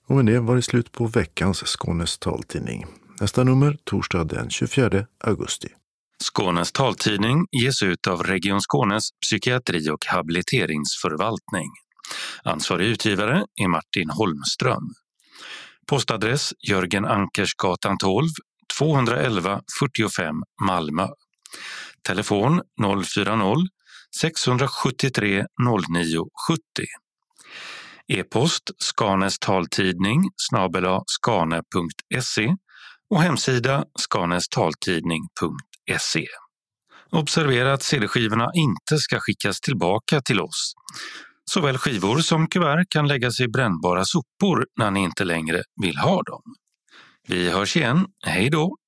Och med det var det slut på veckans Skånes taltidning. Nästa nummer torsdag den 24 augusti. Skånes taltidning ges ut av Region Skånes psykiatri- och habiliteringsförvaltning. Ansvarig utgivare är Martin Holmström. Postadress Jörgen Ankersgatan 12, 211 45 Malmö. Telefon 040-673 0970. E-post skanestaltidning@skane.se och hemsida skanestaltidning.se. Observera att CD-skivorna inte ska skickas tillbaka till oss. Såväl skivor som kuvert kan läggas i brännbara sopor när ni inte längre vill ha dem. Vi hörs igen, hej då!